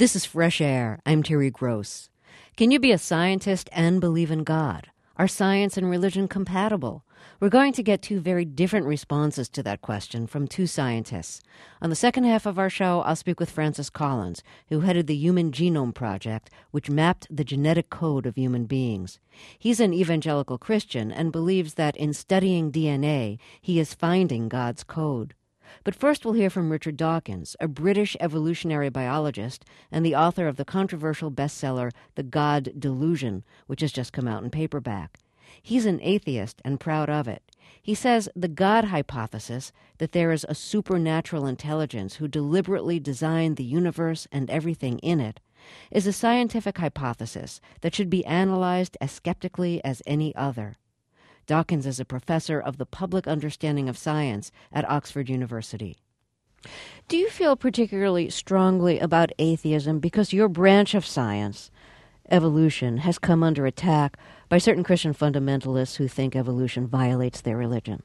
This is Fresh Air. I'm Terry Gross. Can you be a scientist and believe in God? Are science and religion compatible? We're going to get two very different responses to that question from two scientists. On the second half of our show, I'll speak with Francis Collins, who headed the Human Genome Project, which mapped the genetic code of human beings. He's an evangelical Christian and believes that in studying DNA, he is finding God's code. But first we'll hear from Richard Dawkins, a British evolutionary biologist and the author of the controversial bestseller The God Delusion, which has just come out in paperback. He's an atheist and proud of it. He says the God hypothesis, that there is a supernatural intelligence who deliberately designed the universe and everything in it, is a scientific hypothesis that should be analyzed as skeptically as any other. Dawkins is a professor of the public understanding of science at Oxford University. Do you feel particularly strongly about atheism because your branch of science, evolution, has come under attack by certain Christian fundamentalists who think evolution violates their religion?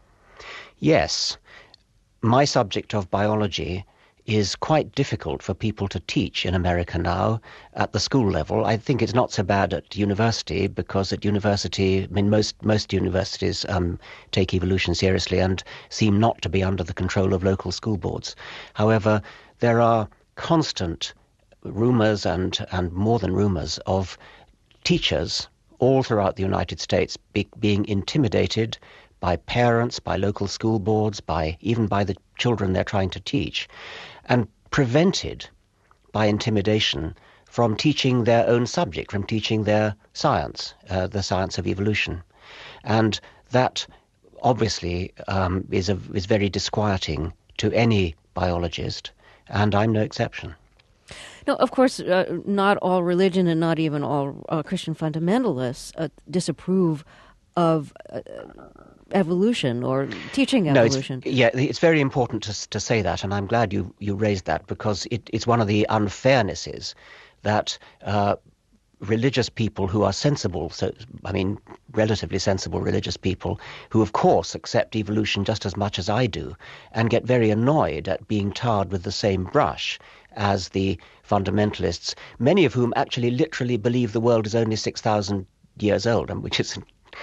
Yes. My subject of biology is quite difficult for people to teach in America now at the school level. I think it's not so bad at university, because at university, I mean, most universities take evolution seriously and seem not to be under the control of local school boards. However, there are constant rumors and more than rumors of teachers all throughout the United States being intimidated by parents, by local school boards, even by the children they're trying to teach, and prevented by intimidation from teaching their own subject, from teaching their science, the science of evolution. And that obviously is very disquieting to any biologist, and I'm no exception. No, of course, not all religion and not even all Christian fundamentalists disapprove of evolution or teaching evolution. It's very important to say that, and I'm glad you raised that, because it's one of the unfairnesses that religious people who are sensible, relatively sensible religious people, who of course accept evolution just as much as I do, and get very annoyed at being tarred with the same brush as the fundamentalists, many of whom actually literally believe the world is only 6,000 years old, which is,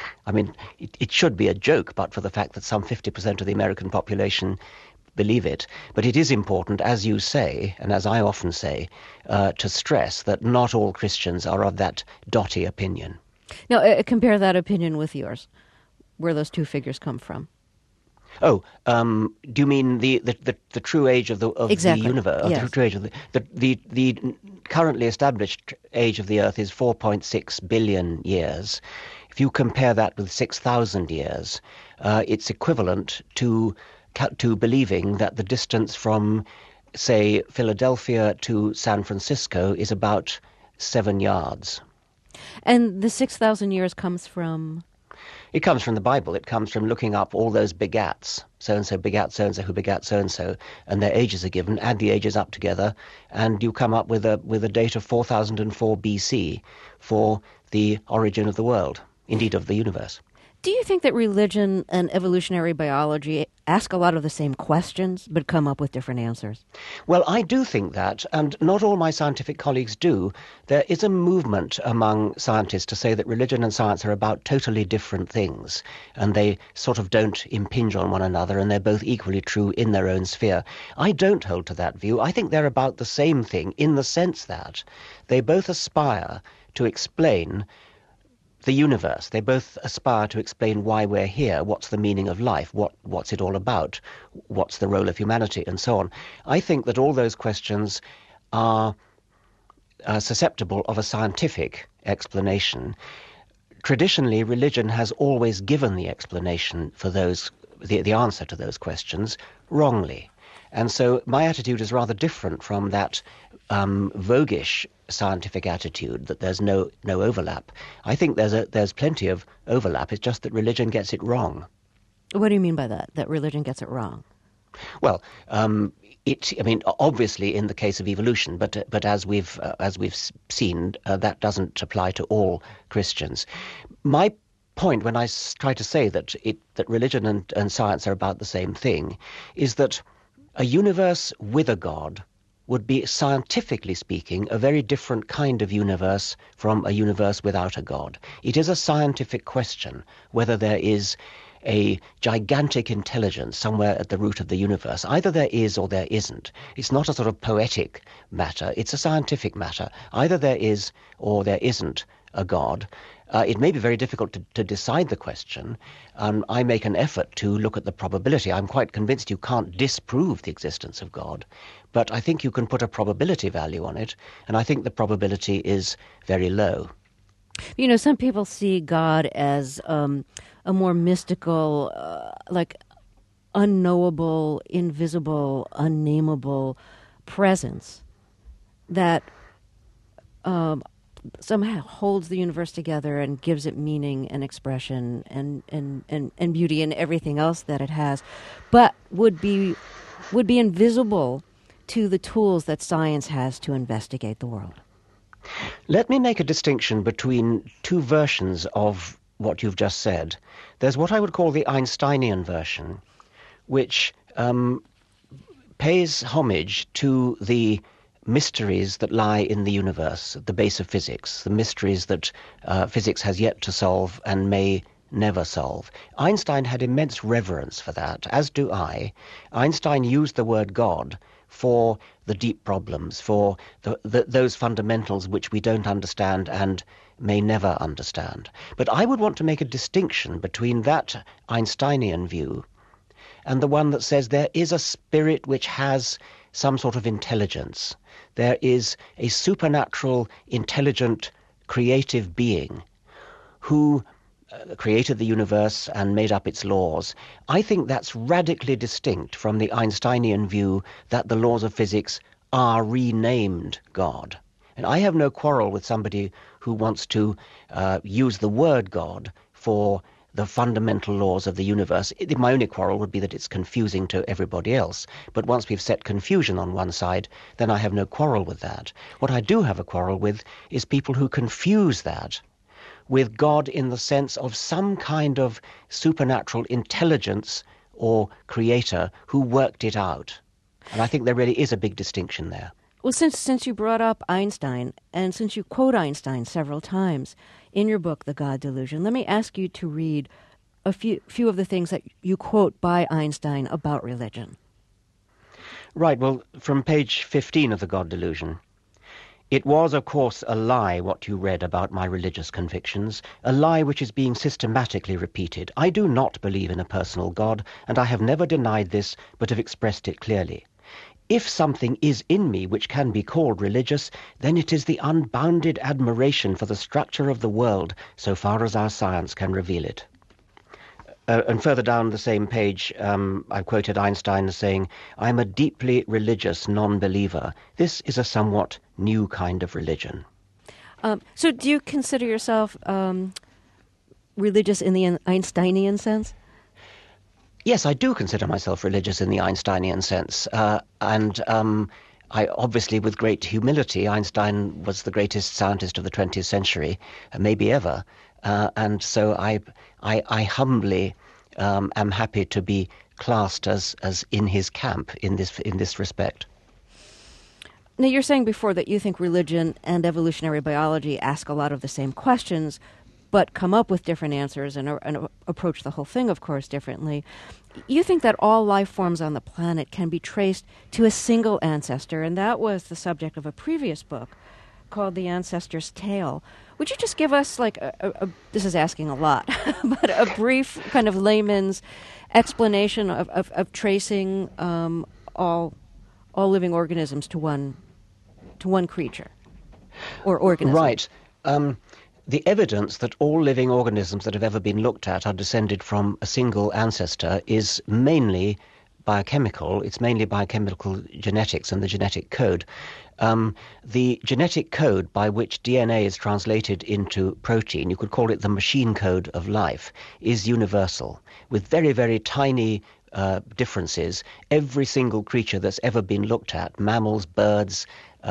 it should be a joke, but for the fact that some 50% of the American population believe it. But it is important, as you say, and as I often say, to stress that not all Christians are of that dotty opinion. Now, compare that opinion with yours, where those two figures come from. Oh, do you mean the true age of exactly. the universe? Yes. The true age of the currently established age of the Earth is 4.6 billion years. If you compare that with 6,000 years, it's equivalent to believing that the distance from, say, Philadelphia to San Francisco is about 7 yards. And the 6,000 years comes from? It comes from the Bible. It comes from looking up all those begats. So-and-so begat so-and-so who begat so-and-so, and their ages are given. Add the ages up together, and you come up with a date of 4004 BC for the origin of the world, indeed of the universe. Do you think that religion and evolutionary biology ask a lot of the same questions but come up with different answers? Well, I do think that, and not all my scientific colleagues do. There is a movement among scientists to say that religion and science are about totally different things, and they sort of don't impinge on one another, and they're both equally true in their own sphere. I don't hold to that view. I think they're about the same thing in the sense that they both aspire to explain the universe. They both aspire to explain why we're here, what's the meaning of life, what's it all about, what's the role of humanity, and so on. I think that all those questions are susceptible of a scientific explanation. Traditionally, religion has always given the explanation for the answer to those questions wrongly. And so my attitude is rather different from that voguish scientific attitude that there's no overlap. I think there's plenty of overlap. It's just that religion gets it wrong. What do you mean by that religion gets it wrong? Well, obviously in the case of evolution, but as we've seen, that doesn't apply to all Christians. My point when I try to say that religion and science are about the same thing is that a universe with a God would be, scientifically speaking, a very different kind of universe from a universe without a God. It is a scientific question whether there is a gigantic intelligence somewhere at the root of the universe. Either there is or there isn't. It's not a sort of poetic matter. It's a scientific matter. Either there is or there isn't a God. It may be very difficult to decide the question. I make an effort to look at the probability. I'm quite convinced you can't disprove the existence of God, but I think you can put a probability value on it, and I think the probability is very low. You know, some people see God as a more mystical, like unknowable, invisible, unnameable presence that somehow holds the universe together and gives it meaning and expression and beauty and everything else that it has, but would be invisible to the tools that science has to investigate the world. Let me make a distinction between two versions of what you've just said. There's what I would call the Einsteinian version, which pays homage to the mysteries that lie in the universe, at the base of physics, the mysteries that physics has yet to solve and may never solve. Einstein had immense reverence for that, as do I. Einstein used the word God for the deep problems, for those fundamentals which we don't understand and may never understand. But I would want to make a distinction between that Einsteinian view and the one that says there is a spirit which has some sort of intelligence. There is a supernatural, intelligent, creative being who created the universe and made up its laws. I think that's radically distinct from the Einsteinian view that the laws of physics are renamed God. And I have no quarrel with somebody who wants to use the word God for the fundamental laws of the universe. My only quarrel would be that it's confusing to everybody else. But once we've set confusion on one side, then I have no quarrel with that. What I do have a quarrel with is people who confuse that with God in the sense of some kind of supernatural intelligence or creator who worked it out. And I think there really is a big distinction there. Well, since you brought up Einstein, and since you quote Einstein several times in your book, The God Delusion, let me ask you to read a few of the things that you quote by Einstein about religion. Right, well, from page 15 of The God Delusion. It was, of course, a lie what you read about my religious convictions, a lie which is being systematically repeated. I do not believe in a personal God, and I have never denied this, but have expressed it clearly. If something is in me which can be called religious, then it is the unbounded admiration for the structure of the world, so far as our science can reveal it. And further down the same page, I quoted Einstein as saying, "I'm a deeply religious non-believer. This is a somewhat new kind of religion." So do you consider yourself religious in the Einsteinian sense? Yes, I do consider myself religious in the Einsteinian sense. And I obviously, with great humility, Einstein was the greatest scientist of the 20th century, maybe ever. And so I humbly am happy to be classed as in his camp in this respect. Now, you're saying before that you think religion and evolutionary biology ask a lot of the same questions, but come up with different answers and approach the whole thing, of course, differently. You think that all life forms on the planet can be traced to a single ancestor, and that was the subject of a previous book called The Ancestor's Tale. Would you just give us, like, this is asking a lot, but a brief kind of layman's explanation of tracing all living organisms to one creature or organism? Right. The evidence that all living organisms that have ever been looked at are descended from a single ancestor is mainly biochemical. It's mainly biochemical genetics and the genetic code. The genetic code by which DNA is translated into protein, you could call it the machine code of life, is universal, with very, very tiny differences. Every single creature that's ever been looked at, mammals, birds,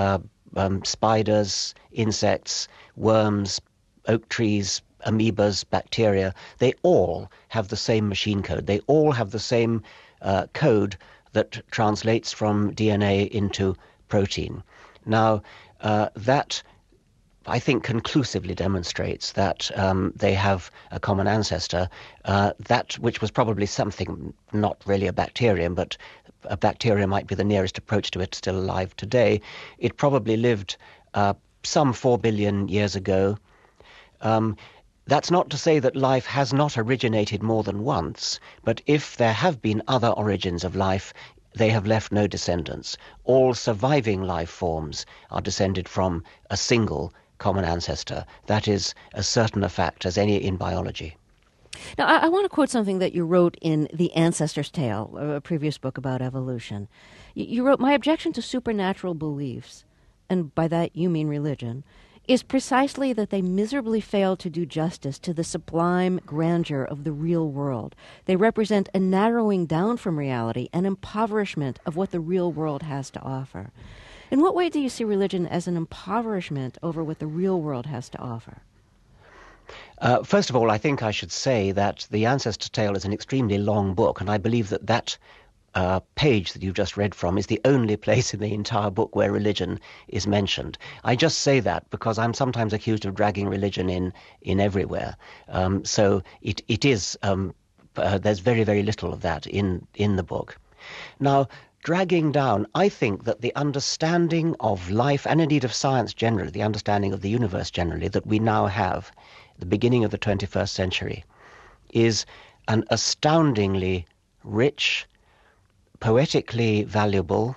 spiders, insects, worms, oak trees, amoebas, bacteria, they all have the same machine code. They all have the same code that translates from DNA into protein. Now, that, I think, conclusively demonstrates that they have a common ancestor, that which was probably something, not really a bacterium, but a bacteria might be the nearest approach to it still alive today. It probably lived some 4 billion years ago. That's not to say that life has not originated more than once, but if there have been other origins of life, they have left no descendants. All surviving life forms are descended from a single common ancestor. That is as certain a fact as any in biology. Now, I want to quote something that you wrote in The Ancestor's Tale, a previous book about evolution. You wrote, "My objection to supernatural beliefs, and by that you mean religion, is precisely that they miserably fail to do justice to the sublime grandeur of the real world. They represent a narrowing down from reality, an impoverishment of what the real world has to offer." In what way do you see religion as an impoverishment over what the real world has to offer? First of all, I think I should say that The Ancestor's Tale is an extremely long book, and I believe that that page that you just read from is the only place in the entire book where religion is mentioned. I just say that because I'm sometimes accused of dragging religion in everywhere. So it is, there's very, very little of that in the book. Now, dragging down, I think that the understanding of life, and indeed of science generally, the understanding of the universe generally, that we now have at the beginning of the 21st century, is an astoundingly rich, poetically valuable,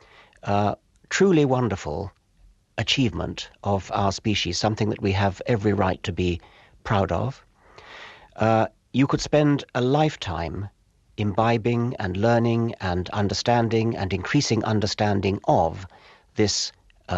truly wonderful achievement of our species, something that we have every right to be proud of. You could spend a lifetime imbibing and learning and understanding and increasing understanding of this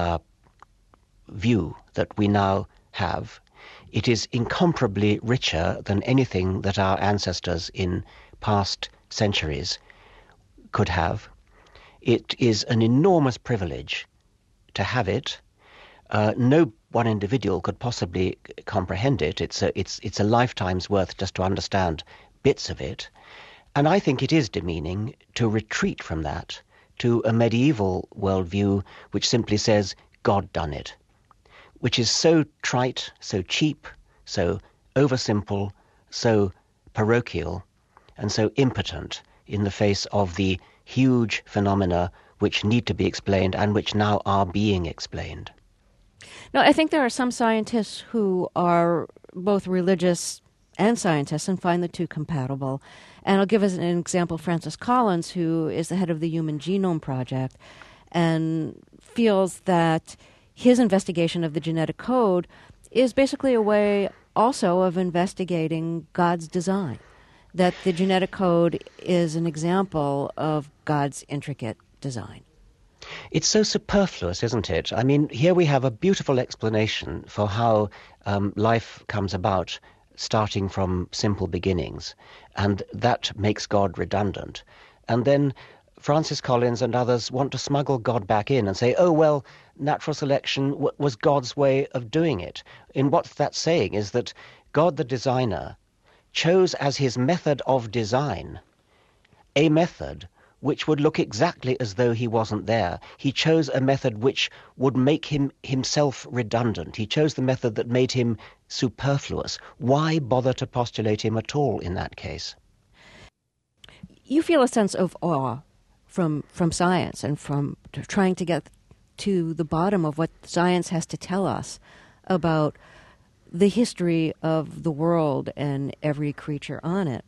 view that we now have. It is incomparably richer than anything that our ancestors in past centuries could have. It is an enormous privilege to have it. No one individual could possibly comprehend it. It's a lifetime's worth just to understand bits of it. And I think it is demeaning to retreat from that to a medieval worldview which simply says, God done it, which is so trite, so cheap, so oversimple, so parochial, and so impotent in the face of the huge phenomena which need to be explained and which now are being explained. Now, I think there are some scientists who are both religious and scientists and find the two compatible. And I'll give as an example Francis Collins, who is the head of the Human Genome Project, and feels that his investigation of the genetic code is basically a way also of investigating God's design, that the genetic code is an example of God's intricate design. It's so superfluous, isn't it? I mean, here we have a beautiful explanation for how life comes about, starting from simple beginnings, and that makes God redundant. And then Francis Collins and others want to smuggle God back in and say, oh, well, natural selection was God's way of doing it. And what that's saying is that God the designer chose as his method of design a method which would look exactly as though he wasn't there. He chose a method which would make him himself redundant. He chose the method that made him superfluous. Why bother to postulate him at all in that case? You feel a sense of awe from science and from trying to get to the bottom of what science has to tell us about the history of the world and every creature on it.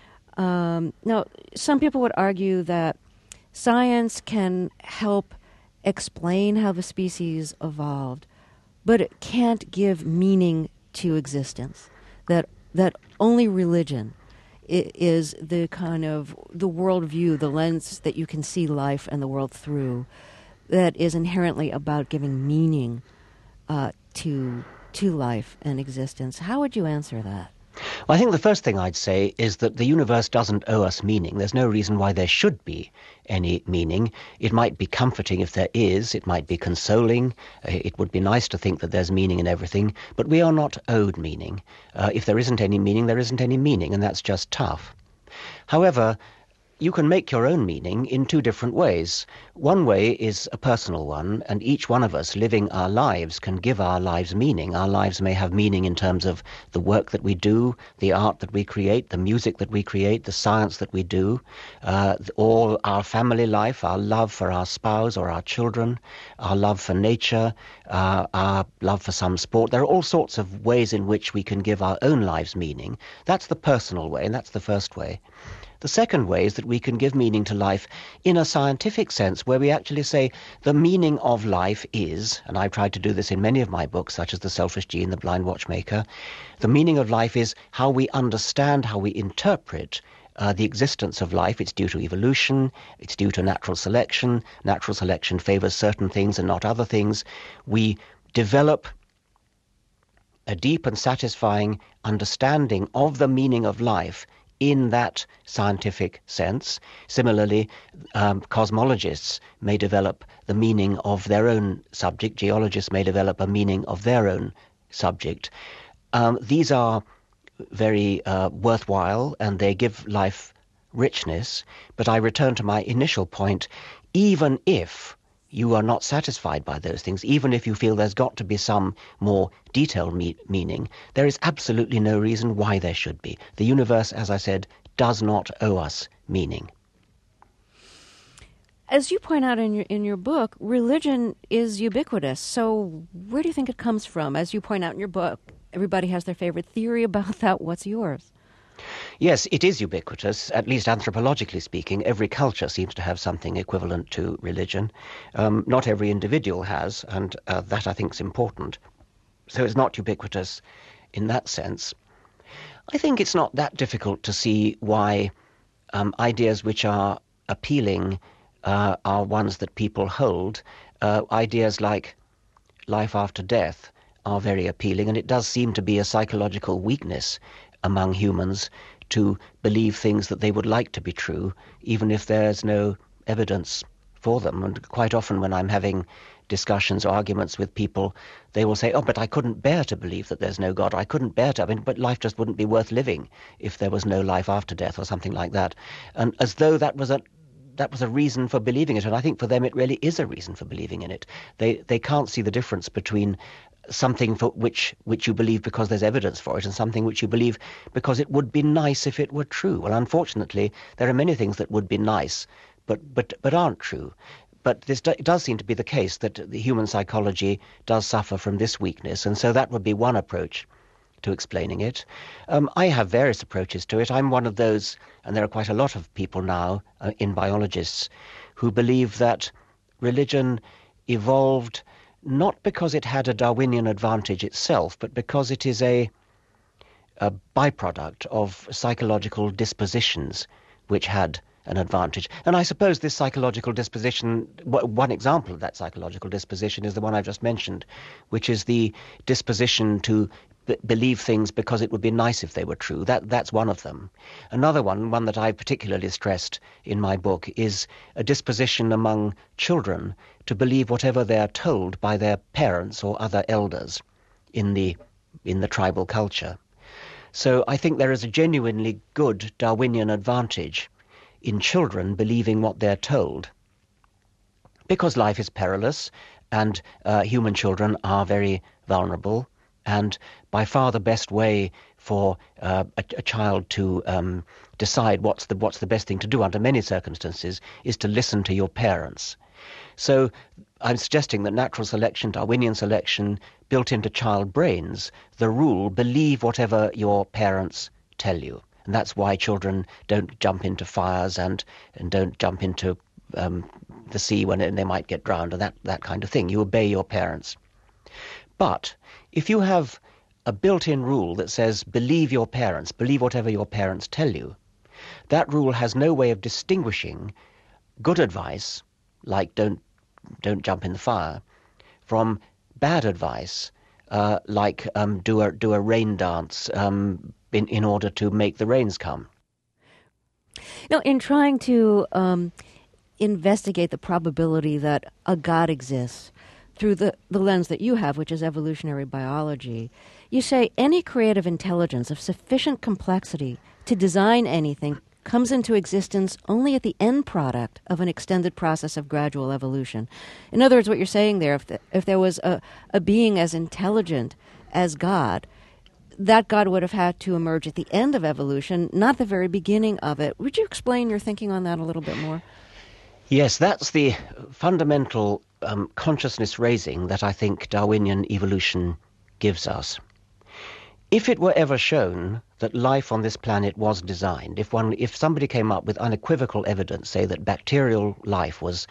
Now, some people would argue that science can help explain how the species evolved, but it can't give meaning to existence, that only religion is the kind of the worldview, the lens that you can see life and the world through, that is inherently about giving meaning to life and existence. How would you answer that? Well, I think the first thing I'd say is that the universe doesn't owe us meaning. There's no reason why there should be any meaning. It might be comforting if there is. It might be consoling. It would be nice to think that there's meaning in everything. But we are not owed meaning. If there isn't any meaning, there isn't any meaning, and that's just tough. However, you can make your own meaning in two different ways. One way is a personal one, and each one of us living our lives can give our lives meaning. Our lives may have meaning in terms of the work that we do, the art that we create, the music that we create, the science that we do, all our family life, our love for our spouse or our children, our love for nature, our love for some sport. There are all sorts of ways in which we can give our own lives meaning. That's the personal way, and that's the first way. The second way is that we can give meaning to life in a scientific sense, where we actually say the meaning of life is, and I've tried to do this in many of my books, such as The Selfish Gene, The Blind Watchmaker, the meaning of life is how we understand, how we interpret the existence of life. It's due to evolution, it's due to natural selection. Natural selection favors certain things and not other things. We develop a deep and satisfying understanding of the meaning of life in that scientific sense. Similarly, cosmologists may develop the meaning of their own subject. Geologists may develop a meaning of their own subject. These are very worthwhile, and they give life richness. But I return to my initial point, even if you are not satisfied by those things, even if you feel there's got to be some more detailed meaning, there is absolutely no reason why there should be. The universe, as I said, does not owe us meaning. As you point out in your book, religion is ubiquitous. So where do you think it comes from? As you point out in your book, everybody has their favorite theory about that. What's yours? Yes, it is ubiquitous, at least anthropologically speaking. Every culture seems to have something equivalent to religion. Not every individual has, and that I think is important. So it's not ubiquitous in that sense. I think it's not that difficult to see why ideas which are appealing are ones that people hold. Ideas like life after death are very appealing, and it does seem to be a psychological weakness among humans to believe things that they would like to be true, even if there's no evidence for them. And quite often when I'm having discussions or arguments with people, they will say, oh, but I couldn't bear to believe that there's no God. I couldn't bear to. But life just wouldn't be worth living if there was no life after death or something like that. And as though that was a reason for believing it. And I think for them it really is a reason for believing in it. They can't see the difference between something for which you believe because there's evidence for it and something which you believe because it would be nice if it were true. Well, unfortunately, there are many things that would be nice but aren't true. But it does seem to be the case that the human psychology does suffer from this weakness, and so that would be one approach to explaining it. I have various approaches to it. I'm one of those, and there are quite a lot of people now in biologists who believe that religion evolved not because it had a Darwinian advantage itself, but because it is a byproduct of psychological dispositions which had an advantage. And I suppose this psychological disposition, one example of that psychological disposition is the one I've just mentioned, which is the disposition to believe things because it would be nice if they were true. That's one of them. Another one that I particularly stressed in my book, is a disposition among children to believe whatever they are told by their parents or other elders in the tribal culture. So I think there is a genuinely good Darwinian advantage in children believing what they're told, because life is perilous and human children are very vulnerable. And by far the best way for a child to decide what's the best thing to do under many circumstances is to listen to your parents. So I'm suggesting that natural selection, Darwinian selection, built into child brains, the rule, believe whatever your parents tell you. And that's why children don't jump into fires and don't jump into the sea when they might get drowned, and that kind of thing. You obey your parents. But if you have a built-in rule that says believe your parents, believe whatever your parents tell you, that rule has no way of distinguishing good advice, like don't jump in the fire, from bad advice, like do a rain dance in order to make the rains come. Now, in trying to investigate the probability that a God exists through the lens that you have, which is evolutionary biology, you say any creative intelligence of sufficient complexity to design anything comes into existence only at the end product of an extended process of gradual evolution. In other words, what you're saying there, if there was a being as intelligent as God, that God would have had to emerge at the end of evolution, not the very beginning of it. Would you explain your thinking on that a little bit more? Yes, that's the fundamental consciousness raising that I think Darwinian evolution gives us. If it were ever shown that life on this planet was designed, if somebody came up with unequivocal evidence, say that bacterial life was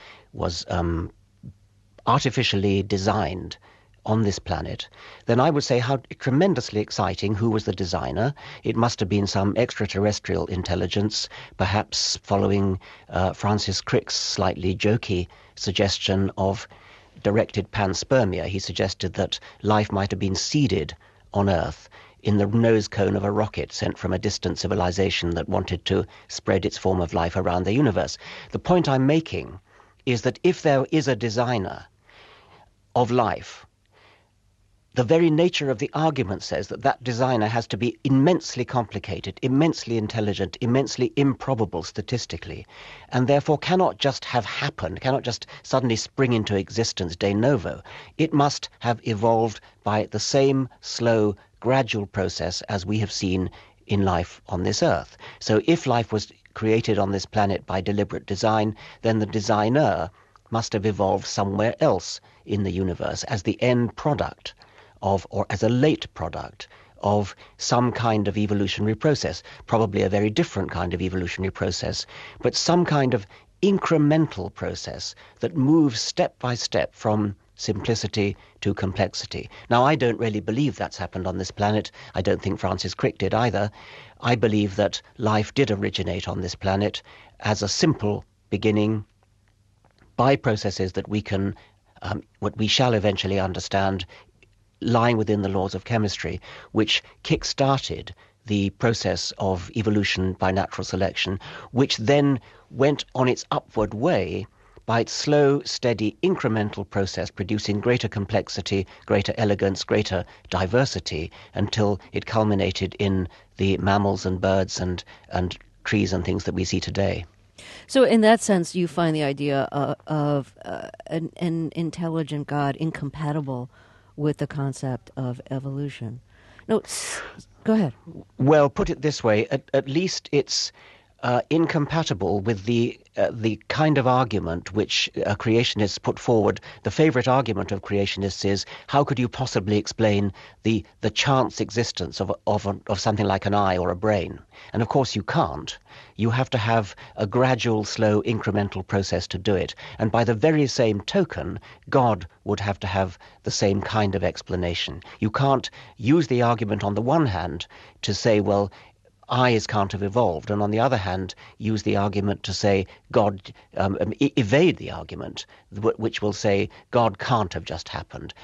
artificially designed on this planet, then I would say how tremendously exciting. Who was the designer? It must have been some extraterrestrial intelligence, perhaps following Francis Crick's slightly jokey suggestion of directed panspermia. He suggested that life might have been seeded on Earth in the nose cone of a rocket sent from a distant civilization that wanted to spread its form of life around the universe. The point I'm making is that if there is a designer of life, the very nature of the argument says that that designer has to be immensely complicated, immensely intelligent, immensely improbable statistically, and therefore cannot just have happened, cannot just suddenly spring into existence de novo. It must have evolved by the same slow, gradual process as we have seen in life on this earth. So if life was created on this planet by deliberate design, then the designer must have evolved somewhere else in the universe as the end product of, or as a late product of, some kind of evolutionary process, probably a very different kind of evolutionary process, but some kind of incremental process that moves step by step from simplicity to complexity. Now, I don't really believe that's happened on this planet. I don't think Francis Crick did either. I believe that life did originate on this planet as a simple beginning by processes that we can, what we shall eventually understand, lying within the laws of chemistry, which kick-started the process of evolution by natural selection, which then went on its upward way by its slow, steady, incremental process, producing greater complexity, greater elegance, greater diversity, until it culminated in the mammals and birds and trees and things that we see today. So in that sense, you find the idea of an intelligent God incompatible with the concept of evolution. No, go ahead. Well, put it this way, at least it's incompatible with the kind of argument which creationists put forward. The favorite argument of creationists is, how could you possibly explain the chance existence of something like an eye or a brain? And of course you can't. You have to have a gradual, slow, incremental process to do it. And by the very same token, God would have to have the same kind of explanation. You can't use the argument on the one hand to say, well, eyes can't have evolved, and on the other hand use the argument to say God, evade the argument, which will say God can't have just happened.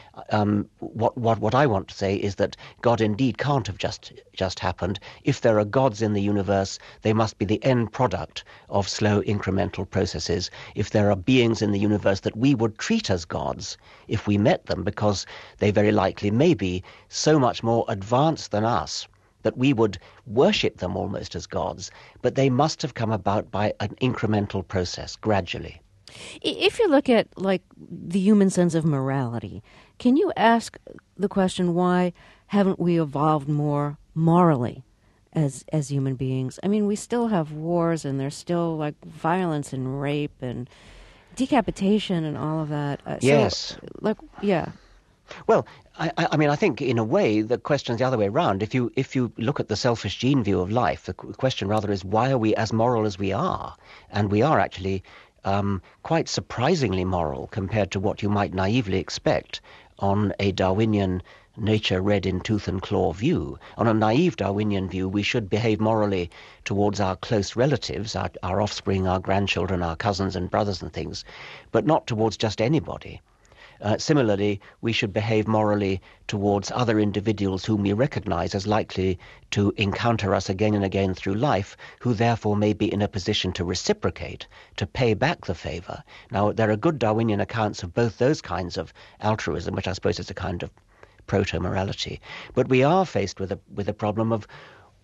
What I want to say is that God indeed can't have just happened. If there are gods in the universe, they must be the end product of slow incremental processes. If there are beings in the universe that we would treat as gods if we met them, because they very likely may be so much more advanced than us that we would worship them almost as gods, but they must have come about by an incremental process, gradually. If you look at, like, the human sense of morality, can you ask the question, why haven't we evolved more morally as human beings? I mean, we still have wars, and there's still, like, violence and rape and decapitation and all of that. Yes. Yeah. Well, I mean, I think in a way the question's the other way around. If you look at the selfish gene view of life, the question rather is, why are we as moral as we are? And we are actually quite surprisingly moral compared to what you might naively expect on a Darwinian nature read in tooth and claw view. On a naive Darwinian view, we should behave morally towards our close relatives, our offspring, our grandchildren, our cousins and brothers and things, but not towards just anybody. Similarly, we should behave morally towards other individuals whom we recognize as likely to encounter us again and again through life, who therefore may be in a position to reciprocate, to pay back the favor. Now, there are good Darwinian accounts of both those kinds of altruism, which I suppose is a kind of proto-morality. But we are faced with a problem of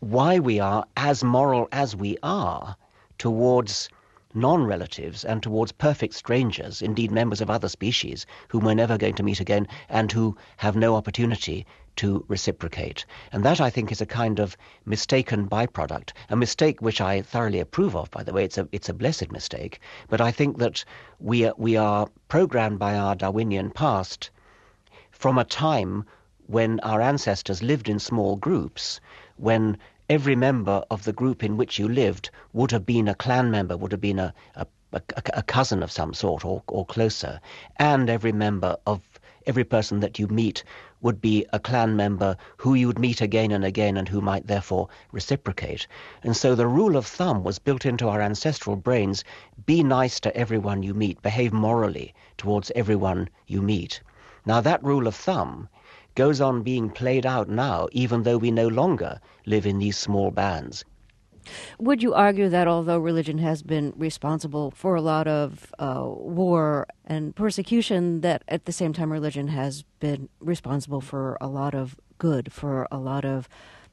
why we are as moral as we are towards non-relatives and towards perfect strangers, indeed members of other species whom we're never going to meet again and who have no opportunity to reciprocate. And that, I think, is a kind of mistaken byproduct, a mistake which I thoroughly approve of, by the way. It's a blessed mistake. But I think that we are programmed by our Darwinian past from a time when our ancestors lived in small groups, when every member of the group in which you lived would have been a clan member, would have been a cousin of some sort or closer, and every person that you meet would be a clan member who you would meet again and again and who might therefore reciprocate. And so the rule of thumb was built into our ancestral brains: be nice to everyone you meet, behave morally towards everyone you meet. Now that rule of thumb goes on being played out now, even though we no longer live in these small bands. Would you argue that although religion has been responsible for a lot of war and persecution, that at the same time religion has been responsible for a lot of good, for a lot of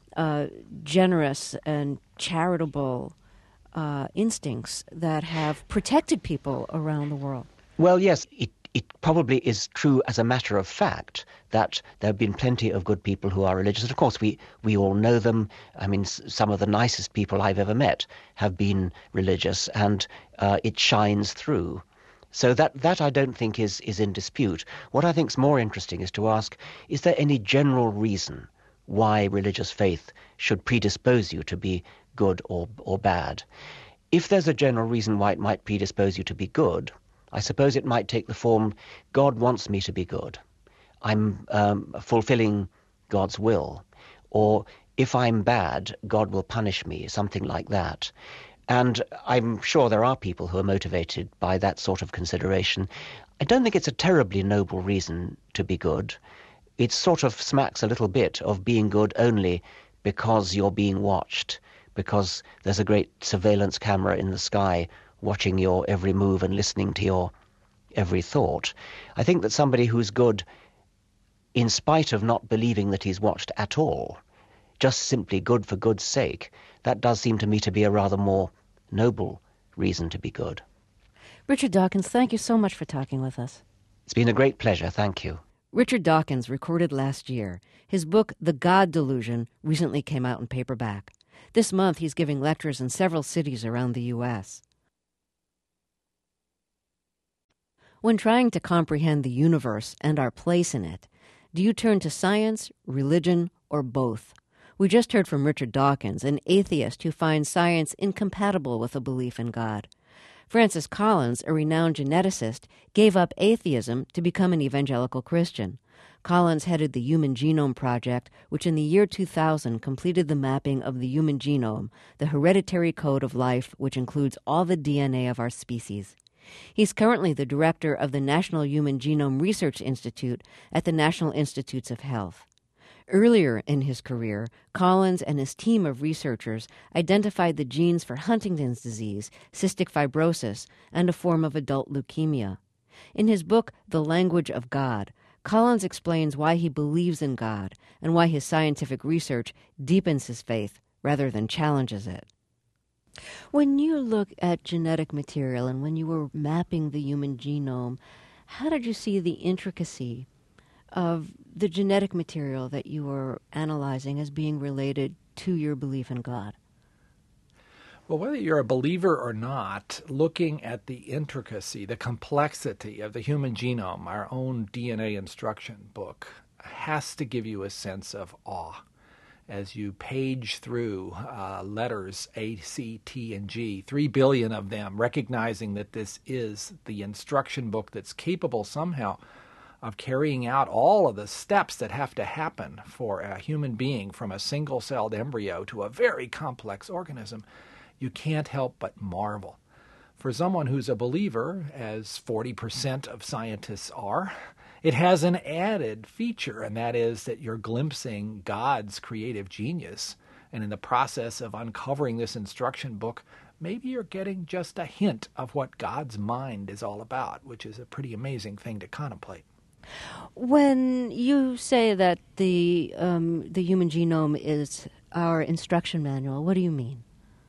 generous and charitable instincts that have protected people around the world? Well, yes, it probably is true as a matter of fact that there have been plenty of good people who are religious. And of course, we all know them. I mean, some of the nicest people I've ever met have been religious, and it shines through. So that I don't think is in dispute. What I think is more interesting is to ask, is there any general reason why religious faith should predispose you to be good or bad? If there's a general reason why it might predispose you to be good, I suppose it might take the form: God wants me to be good. I'm fulfilling God's will. Or if I'm bad, God will punish me, something like that. And I'm sure there are people who are motivated by that sort of consideration. I don't think it's a terribly noble reason to be good. It sort of smacks a little bit of being good only because you're being watched, because there's a great surveillance camera in the sky watching your every move and listening to your every thought. I think that somebody who's good in spite of not believing that he's watched at all, just simply good for good's sake, that does seem to me to be a rather more noble reason to be good. Richard Dawkins, thank you so much for talking with us. It's been a great pleasure. Thank you. Richard Dawkins recorded last year. His book, The God Delusion, recently came out in paperback. This month, he's giving lectures in several cities around the U.S. When trying to comprehend the universe and our place in it, do you turn to science, religion, or both? We just heard from Richard Dawkins, an atheist who finds science incompatible with a belief in God. Francis Collins, a renowned geneticist, gave up atheism to become an evangelical Christian. Collins headed the Human Genome Project, which in the year 2000 completed the mapping of the human genome, the hereditary code of life which includes all the DNA of our species. He's currently the director of the National Human Genome Research Institute at the National Institutes of Health. Earlier in his career, Collins and his team of researchers identified the genes for Huntington's disease, cystic fibrosis, and a form of adult leukemia. In his book, The Language of God, Collins explains why he believes in God and why his scientific research deepens his faith rather than challenges it. When you look at genetic material and when you were mapping the human genome, how did you see the intricacy of the genetic material that you were analyzing as being related to your belief in God? Well, whether you're a believer or not, looking at the intricacy, the complexity of the human genome, our own DNA instruction book, has to give you a sense of awe. As you page through letters A, C, T, and G, 3 billion of them, recognizing that this is the instruction book that's capable somehow of carrying out all of the steps that have to happen for a human being from a single-celled embryo to a very complex organism, you can't help but marvel. For someone who's a believer, as 40% of scientists are, it has an added feature, and that is that you're glimpsing God's creative genius. And in the process of uncovering this instruction book, maybe you're getting just a hint of what God's mind is all about, which is a pretty amazing thing to contemplate. When you say that the human genome is our instruction manual. What do you mean?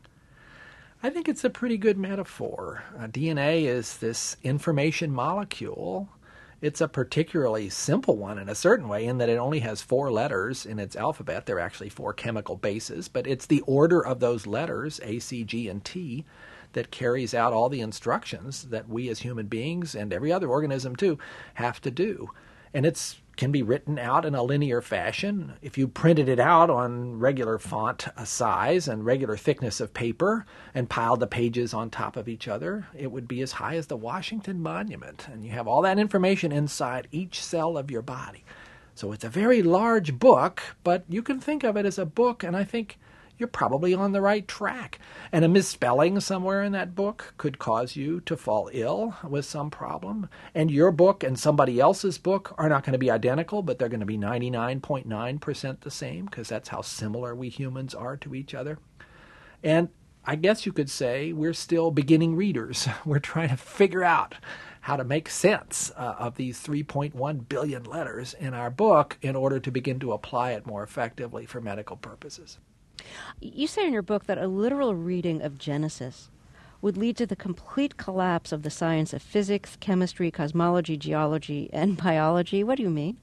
I think it's a pretty good metaphor. DNA is this information molecule. It's a particularly simple one in a certain way in that it only has 4 letters in its alphabet. There are actually 4 chemical bases, but it's the order of those letters, A, C, G, and T, that carries out all the instructions that we as human beings and every other organism too have to do. And it can be written out in a linear fashion. If you printed it out on regular font size and regular thickness of paper and piled the pages on top of each other, it would be as high as the Washington Monument. And you have all that information inside each cell of your body. So it's a very large book, but you can think of it as a book, and I think you're probably on the right track. And a misspelling somewhere in that book could cause you to fall ill with some problem. And your book and somebody else's book are not going to be identical, but they're going to be 99.9% the same, because that's how similar we humans are to each other. And I guess you could say we're still beginning readers. We're trying to figure out how to make sense of these 3.1 billion letters in our book in order to begin to apply it more effectively for medical purposes. You say in your book that a literal reading of Genesis would lead to the complete collapse of the science of physics, chemistry, cosmology, geology, and biology. What do you mean?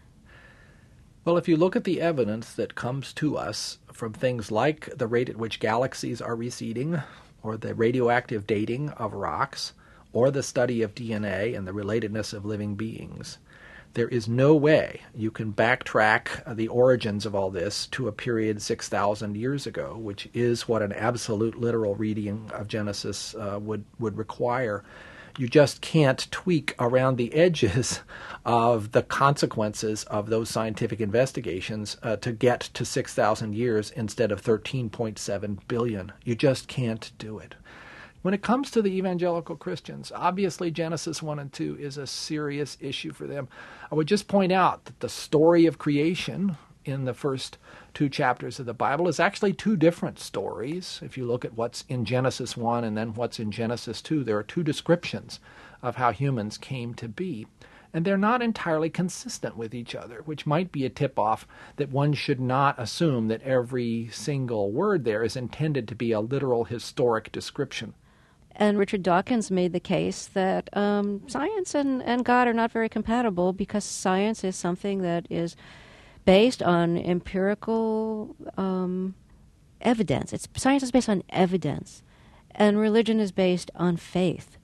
Well, if you look at the evidence that comes to us from things like the rate at which galaxies are receding, or the radioactive dating of rocks, or the study of DNA and the relatedness of living beings, there is no way you can backtrack the origins of all this to a period 6,000 years ago, which is what an absolute literal reading of Genesis would require. You just can't tweak around the edges of the consequences of those scientific investigations to get to 6,000 years instead of 13.7 billion. You just can't do it. When it comes to the evangelical Christians, obviously Genesis 1 and 2 is a serious issue for them. I would just point out that the story of creation in the first 2 chapters of the Bible is actually 2 different stories. If you look at what's in Genesis 1 and then what's in Genesis 2, there are 2 descriptions of how humans came to be. And they're not entirely consistent with each other, which might be a tip-off that one should not assume that every single word there is intended to be a literal historic description. And Richard Dawkins made the case that science and God are not very compatible because science is something that is based on empirical evidence. Science is based on evidence, and religion is based on faith.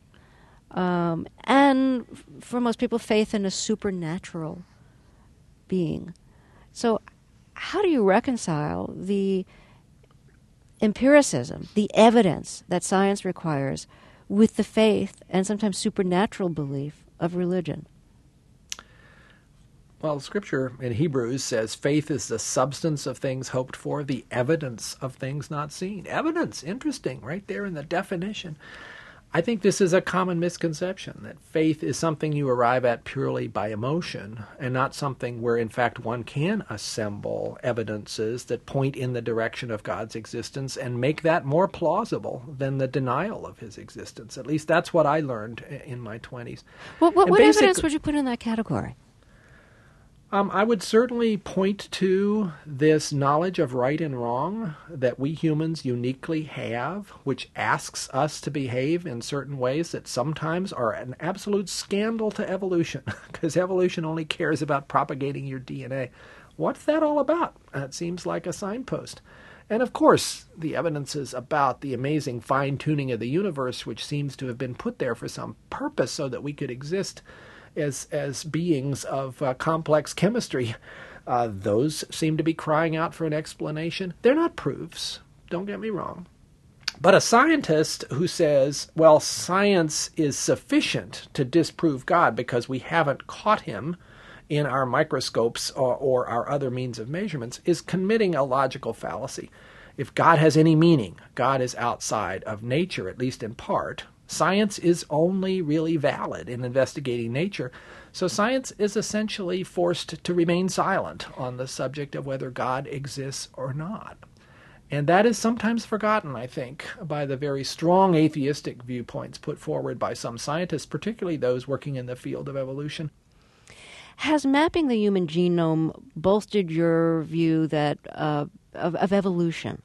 And for most people, faith in a supernatural being. So how do you reconcile the empiricism, the evidence that science requires, with the faith and sometimes supernatural belief of religion? Well, Scripture in Hebrews says faith is the substance of things hoped for, the evidence of things not seen. Evidence, interesting, right there in the definition. I think this is a common misconception, that faith is something you arrive at purely by emotion and not something where, in fact, one can assemble evidences that point in the direction of God's existence and make that more plausible than the denial of his existence. At least that's what I learned in my 20s. What evidence would you put in that category? I would certainly point to this knowledge of right and wrong that we humans uniquely have, which asks us to behave in certain ways that sometimes are an absolute scandal to evolution, because evolution only cares about propagating your DNA. What's that all about? It seems like a signpost. And of course, the evidence is about the amazing fine-tuning of the universe, which seems to have been put there for some purpose so that we could exist as beings of complex chemistry. Those seem to be crying out for an explanation. They're not proofs, don't get me wrong. But a scientist who says, well, science is sufficient to disprove God because we haven't caught him in our microscopes or our other means of measurements, is committing a logical fallacy. If God has any meaning, God is outside of nature, at least in part. Science is only really valid in investigating nature, so science is essentially forced to remain silent on the subject of whether God exists or not. And that is sometimes forgotten, I think, by the very strong atheistic viewpoints put forward by some scientists, particularly those working in the field of evolution. Has mapping the human genome bolstered your view that of evolution.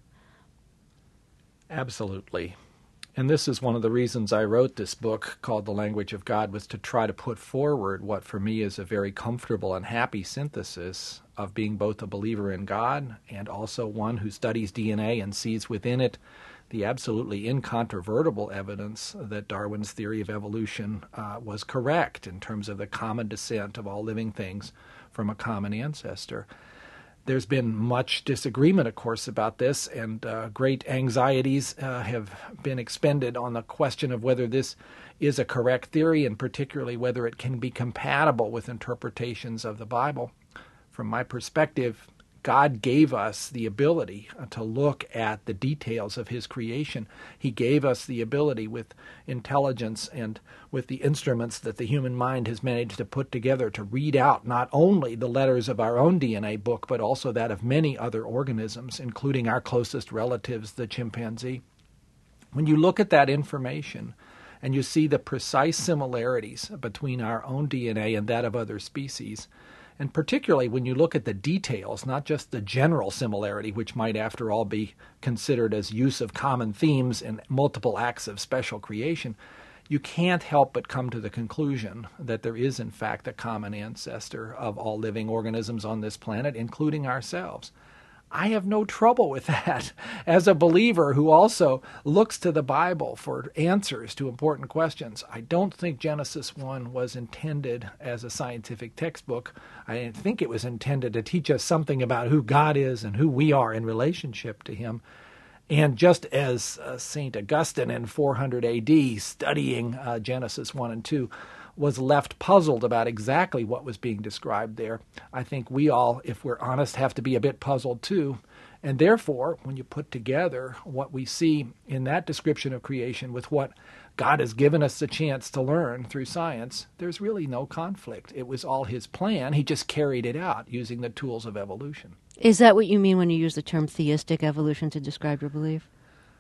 Absolutely. And this is one of the reasons I wrote this book called The Language of God, was to try to put forward what for me is a very comfortable and happy synthesis of being both a believer in God and also one who studies DNA and sees within it the absolutely incontrovertible evidence that Darwin's theory of evolution was correct in terms of the common descent of all living things from a common ancestor. There's been much disagreement, of course, about this, and great anxieties have been expended on the question of whether this is a correct theory, and particularly whether it can be compatible with interpretations of the Bible. From my perspective, God gave us the ability to look at the details of his creation. He gave us the ability with intelligence and with the instruments that the human mind has managed to put together to read out not only the letters of our own DNA book, but also that of many other organisms, including our closest relatives, the chimpanzee. When you look at that information and you see the precise similarities between our own DNA and that of other species, and particularly when you look at the details, not just the general similarity, which might, after all, be considered as use of common themes in multiple acts of special creation, you can't help but come to the conclusion that there is, in fact, a common ancestor of all living organisms on this planet, including ourselves. I have no trouble with that. As a believer who also looks to the Bible for answers to important questions, I don't think Genesis 1 was intended as a scientific textbook. I think it was intended to teach us something about who God is and who we are in relationship to him. And just as St. Augustine in 400 AD, studying Genesis 1 and 2, was left puzzled about exactly what was being described there, I think we all, if we're honest, have to be a bit puzzled too. And therefore, when you put together what we see in that description of creation with what God has given us the chance to learn through science, there's really no conflict. It was all his plan. He just carried it out using the tools of evolution. Is that what you mean when you use the term theistic evolution to describe your belief?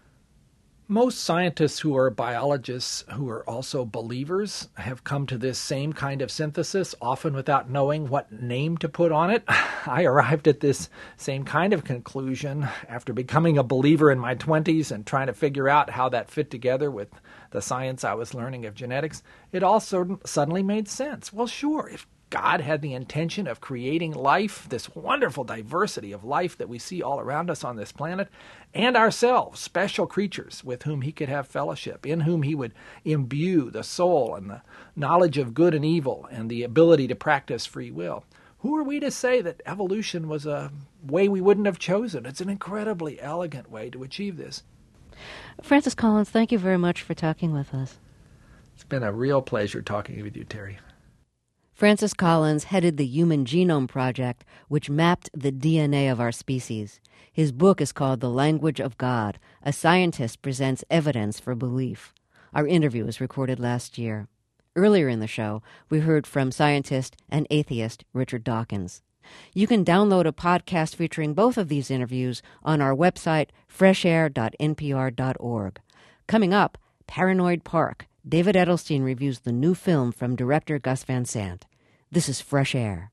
Most scientists who are biologists who are also believers have come to this same kind of synthesis, often without knowing what name to put on it. I arrived at this same kind of conclusion after becoming a believer in my 20s and trying to figure out how that fit together with the science I was learning of genetics. It all suddenly made sense. Well, sure, if God had the intention of creating life, this wonderful diversity of life that we see all around us on this planet, and ourselves, special creatures with whom he could have fellowship, in whom he would imbue the soul and the knowledge of good and evil and the ability to practice free will. Who are we to say that evolution was a way we wouldn't have chosen? It's an incredibly elegant way to achieve this. Francis Collins, thank you very much for talking with us. It's been a real pleasure talking with you, Terry. Francis Collins headed the Human Genome Project, which mapped the DNA of our species. His book is called The Language of God. A Scientist Presents Evidence for Belief. Our interview was recorded last year. Earlier in the show, we heard from scientist and atheist Richard Dawkins. You can download a podcast featuring both of these interviews on our website, freshair.npr.org. Coming up, Paranoid Park. David Edelstein reviews the new film from director Gus Van Sant. This is Fresh Air.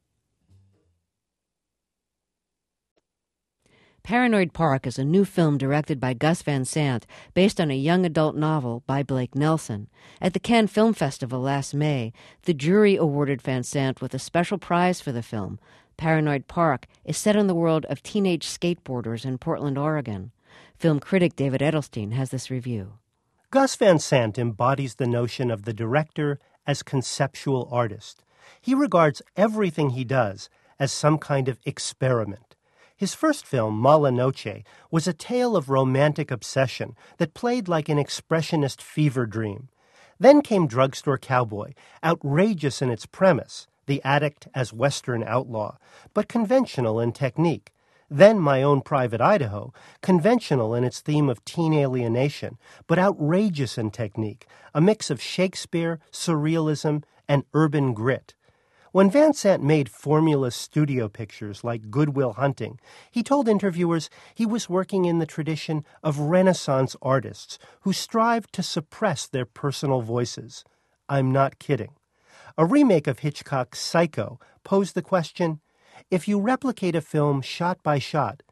Paranoid Park is a new film directed by Gus Van Sant based on a young adult novel by Blake Nelson. At the Cannes Film Festival last May, the jury awarded Van Sant with a special prize for the film. Paranoid Park is set in the world of teenage skateboarders in Portland, Oregon. Film critic David Edelstein has this review. Gus Van Sant embodies the notion of the director as conceptual artist. He regards everything he does as some kind of experiment. His first film, Mala Noche, was a tale of romantic obsession that played like an expressionist fever dream. Then came Drugstore Cowboy, outrageous in its premise, the addict as Western outlaw, but conventional in technique. Then My Own Private Idaho, conventional in its theme of teen alienation, but outrageous in technique, a mix of Shakespeare, surrealism, and urban grit. When Van Sant made formula studio pictures like Good Will Hunting, he told interviewers he was working in the tradition of Renaissance artists who strived to suppress their personal voices. I'm not kidding. A remake of Hitchcock's Psycho posed the question, if you replicate a film shot by shot,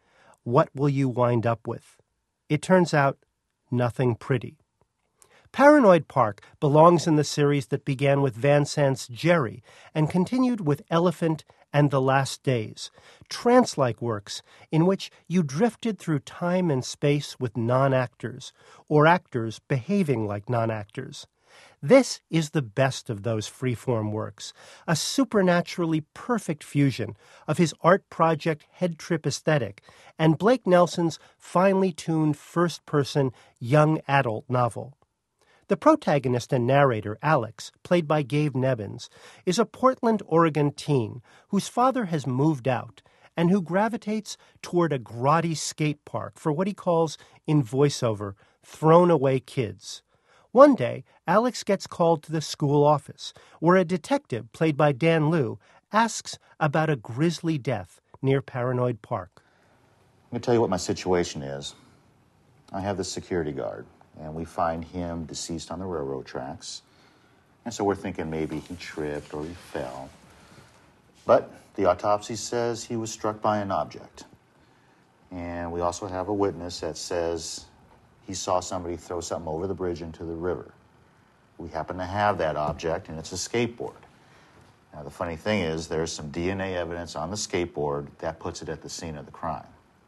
What will you wind up with? It turns out nothing pretty. Paranoid Park belongs in the series that began with Van Sant's Jerry and continued with Elephant and The Last Days, trance-like works in which you drifted through time and space with non-actors, or actors behaving like non-actors. This is the best of those freeform works, a supernaturally perfect fusion of his art project head trip aesthetic and Blake Nelson's finely tuned first-person young adult novel. The protagonist and narrator, Alex, played by Gabe Nebbins, is a Portland, Oregon teen whose father has moved out and who gravitates toward a grotty skate park for what he calls, in voiceover, thrown-away kids. One day, Alex gets called to the school office, where a detective, played by Dan Liu, asks about a grisly death near Paranoid Park. Let me tell you what my situation is. I have this security guard, and we find him deceased on the railroad tracks. And so we're thinking maybe he tripped or he fell. But the autopsy says he was struck by an object. And we also have a witness that says he saw somebody throw something over the bridge into the river. We happen to have that object, and it's a skateboard. Now, the funny thing is, there's some DNA evidence on the skateboard that puts it at the scene of the crime.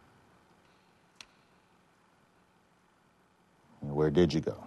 Where did you go?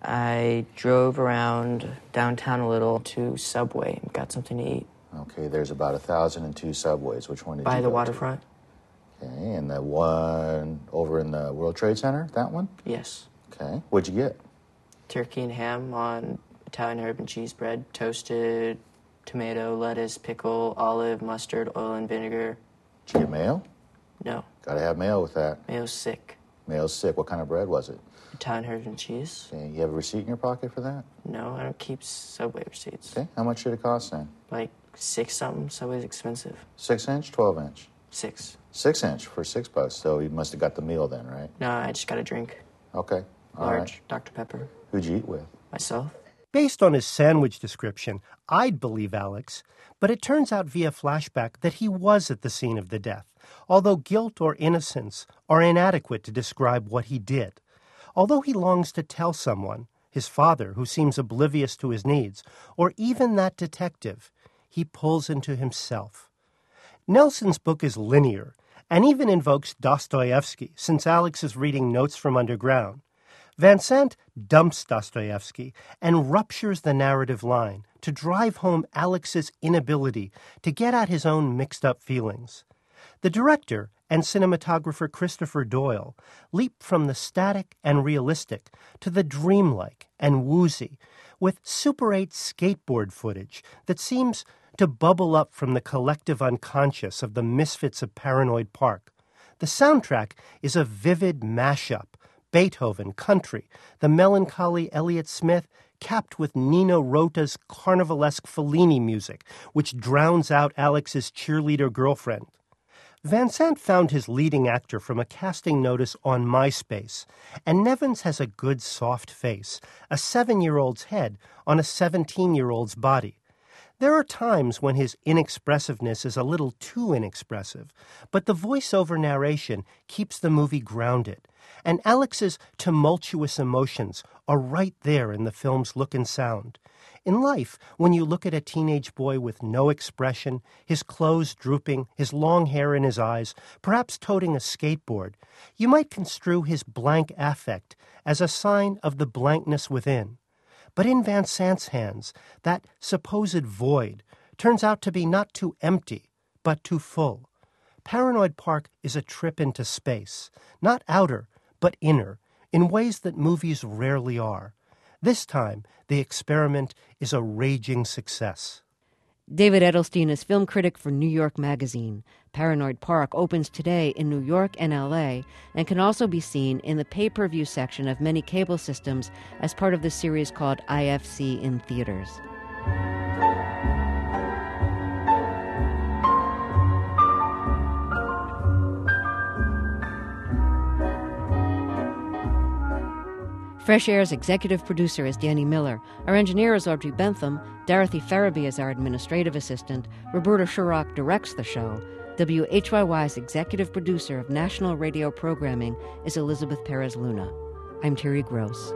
I drove around downtown a little to Subway and got something to eat. Okay, there's about 1,002 Subways. Which one did you go to? By the waterfront. Okay, and the one over in the World Trade Center, that one? Yes. Okay, what'd you get? Turkey and ham on Italian herb and cheese bread, toasted tomato, lettuce, pickle, olive, mustard, oil, and vinegar. Did you get mayo? No. Gotta have mayo with that. Mayo's sick. Mayo's sick. What kind of bread was it? Italian herb and cheese. Okay, you have a receipt in your pocket for that? No, I don't keep Subway receipts. Okay, how much did it cost then? Like 6 something. Subway's expensive. 6-inch, 12-inch? 6. 6-inch for $6. So you must have got the meal then, right? No, I just got a drink. Okay, all Large, right. Dr. Pepper. Who'd you eat with? Myself. Based on his sandwich description, I'd believe Alex, but it turns out via flashback that he was at the scene of the death, although guilt or innocence are inadequate to describe what he did. Although he longs to tell someone, his father, who seems oblivious to his needs, or even that detective, he pulls into himself. Nelson's book is linear, and even invokes Dostoevsky, since Alex is reading Notes from Underground. Van Sant dumps Dostoevsky and ruptures the narrative line to drive home Alex's inability to get at his own mixed-up feelings. The director and cinematographer Christopher Doyle leap from the static and realistic to the dreamlike and woozy, with Super 8 skateboard footage that seems to bubble up from the collective unconscious of the misfits of Paranoid Park. The soundtrack is a vivid mashup, Beethoven, country, the melancholy Elliott Smith, capped with Nino Rota's carnivalesque Fellini music, which drowns out Alex's cheerleader girlfriend. Van Sant found his leading actor from a casting notice on MySpace, and Nevins has a good soft face, a 7-year-old's head on a 17-year-old's body. There are times when his inexpressiveness is a little too inexpressive, but the voiceover narration keeps the movie grounded, and Alex's tumultuous emotions are right there in the film's look and sound. In life, when you look at a teenage boy with no expression, his clothes drooping, his long hair in his eyes, perhaps toting a skateboard, you might construe his blank affect as a sign of the blankness within. But in Van Sant's hands, that supposed void turns out to be not too empty, but too full. Paranoid Park is a trip into space, not outer, but inner, in ways that movies rarely are. This time, the experiment is a raging success. David Edelstein is film critic for New York Magazine. Paranoid Park opens today in New York and L.A. and can also be seen in the pay-per-view section of many cable systems as part of the series called IFC in theaters. Fresh Air's executive producer is Danny Miller. Our engineer is Audrey Bentham. Dorothy Farabee is our administrative assistant. Roberta Shurrock directs the show. WHYY's executive producer of national radio programming is Elizabeth Perez Luna. I'm Terry Gross.